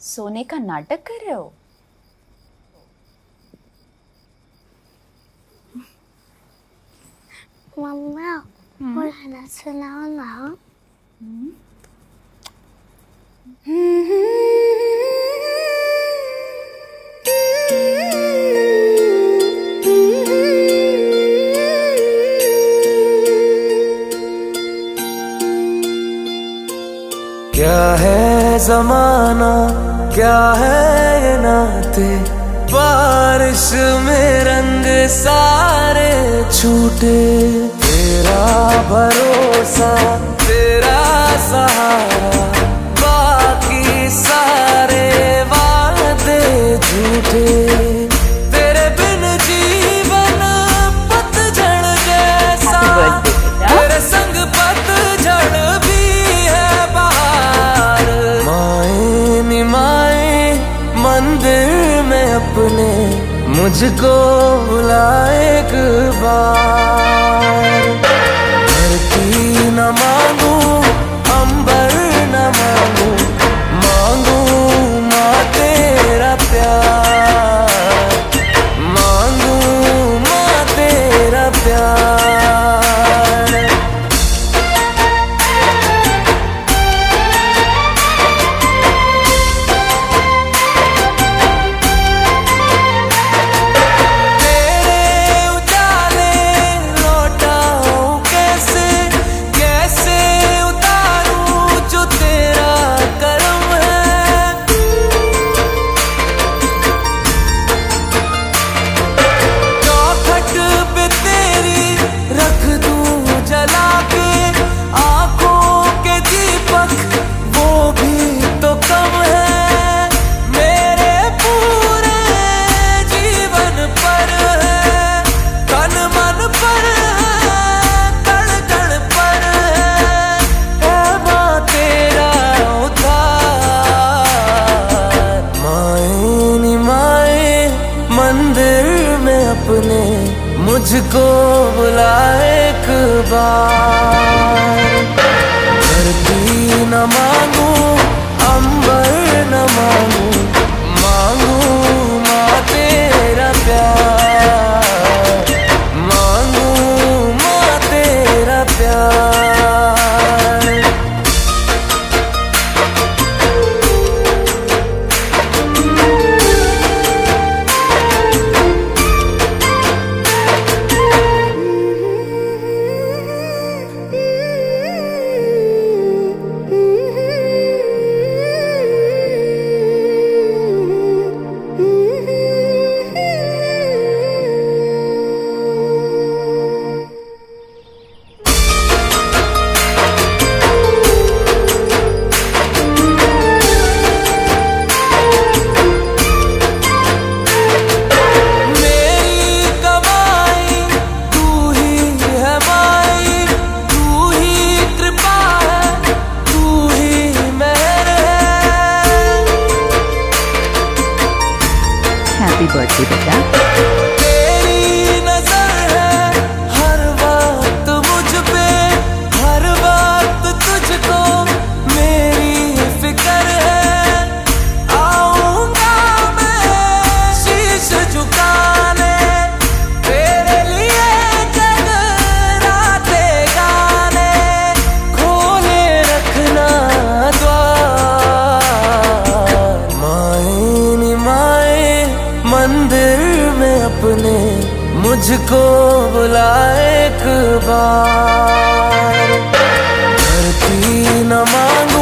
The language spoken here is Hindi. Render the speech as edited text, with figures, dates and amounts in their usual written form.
सोने का नाटक कर रहे हो? मम्मा गाना सुनाओ ना। क्या है जमाना, क्या है ये नाते, बारिश में रंग सारे छूटे। तेरा भरोसा, तेरा सहारा, बाकी सारे वादे झूठे। तेरे बिन जीवन पतझड़ जैसा, तेरे संग पतझड़ भी है बहार। माए नी माए मंदिर में अपने मुझको बुला एक बार। धरती न मांगू, अंबर न मांगू, मांगू माँ तेरा प्यार, मांगू माँ तेरा प्यार। अपने मुझको बुला एक बार। धरती न मांगू, अंबर न मांगू, मांगू माँ तेरा प्यार, मांगू माँ तेरा प्यार। हैप्पी बर्थडे बेटा। तेरी नजर है हर वक्त मुझ पे, हर वक्त तुझको मेरी फिक्र है। आऊंगा मैं शीश झुकाने, तेरे लिए जगराते गाने, खोले रखना द्वार। माए नी माए मंदिर में अपने मुझको बुला एक बार। धरती न मांग